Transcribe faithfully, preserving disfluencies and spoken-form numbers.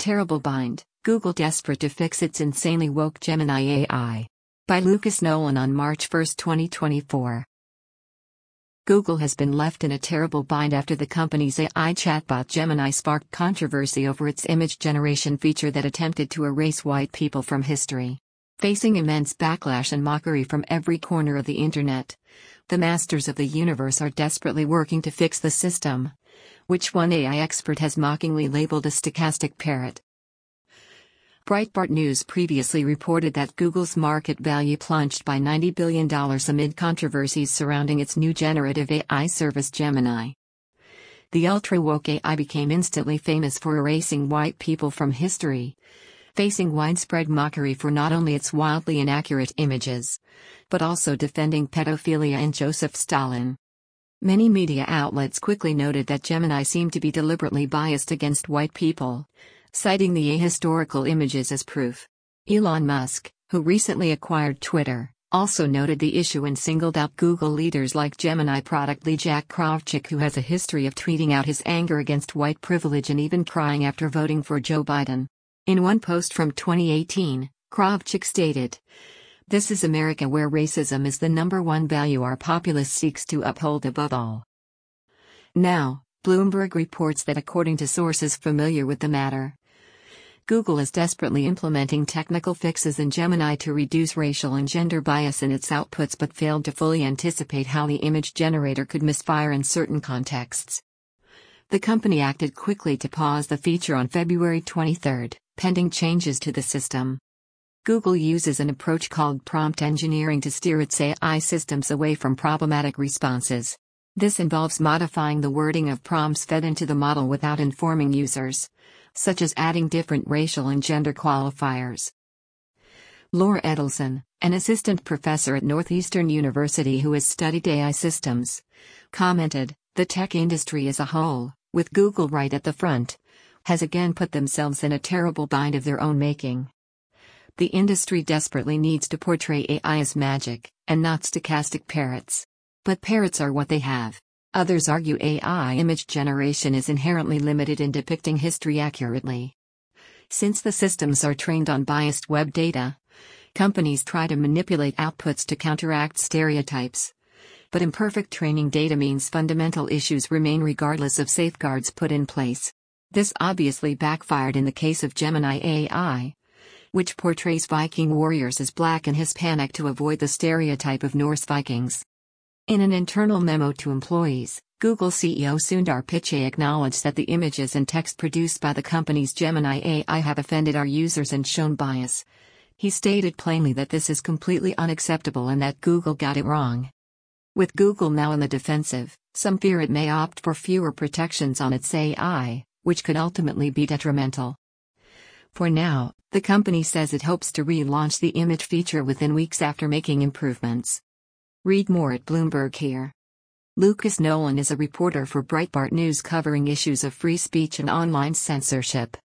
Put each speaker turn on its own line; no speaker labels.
terrible bind, Google desperate to fix its insanely woke Gemini A I. By Lucas Nolan on March first, twenty twenty-four. Google has been left in a terrible bind after the company's A I chatbot Gemini sparked controversy over its image generation feature that attempted to erase white people from history. Facing immense backlash and mockery from every corner of the internet, the masters of the universe are desperately working to fix the system, which one A I expert has mockingly labeled a stochastic parrot. Breitbart News previously reported that Google's market value plunged by ninety billion dollars amid controversies surrounding its new generative A I service Gemini. The ultra-woke A I became instantly famous for erasing white people from history, facing widespread mockery for not only its wildly inaccurate images, but also defending pedophilia and Joseph Stalin. Many media outlets quickly noted that Gemini seemed to be deliberately biased against white people, citing the ahistorical images as proof. Elon Musk, who recently acquired Twitter, also noted the issue and singled out Google leaders like Gemini product lead Jack Krawczyk, who has a history of tweeting out his anger against white privilege and even crying after voting for Joe Biden. In one post from twenty eighteen, Krawczyk stated, "This is America where racism is the number one value our populace seeks to uphold above all." Now, Bloomberg reports that according to sources familiar with the matter, Google is desperately implementing technical fixes in Gemini to reduce racial and gender bias in its outputs but failed to fully anticipate how the image generator could misfire in certain contexts. The company acted quickly to pause the feature on February twenty-third, pending changes to the system. Google uses an approach called prompt engineering to steer its A I systems away from problematic responses. This involves modifying the wording of prompts fed into the model without informing users, such as adding different racial and gender qualifiers. Laura Edelson, an assistant professor at Northeastern University who has studied A I systems, commented, "The tech industry as a whole, with Google right at the front, has again put themselves in a terrible bind of their own making. The industry desperately needs to portray A I as magic, and not stochastic parrots. But parrots are what they have." Others argue A I image generation is inherently limited in depicting history accurately. Since the systems are trained on biased web data, companies try to manipulate outputs to counteract stereotypes. But imperfect training data means fundamental issues remain regardless of safeguards put in place. This obviously backfired in the case of Gemini A I, which portrays Viking warriors as black and Hispanic to avoid the stereotype of Norse Vikings. In an internal memo to employees, Google C E O Sundar Pichai acknowledged that the images and text produced by the company's Gemini A I have offended our users and shown bias. He stated plainly that this is completely unacceptable and that Google got it wrong. With Google now in the defensive, some fear it may opt for fewer protections on its A I, which could ultimately be detrimental. For now, the company says it hopes to relaunch the image feature within weeks after making improvements. Read more at Bloomberg here. Lucas Nolan is a reporter for Breitbart News covering issues of free speech and online censorship.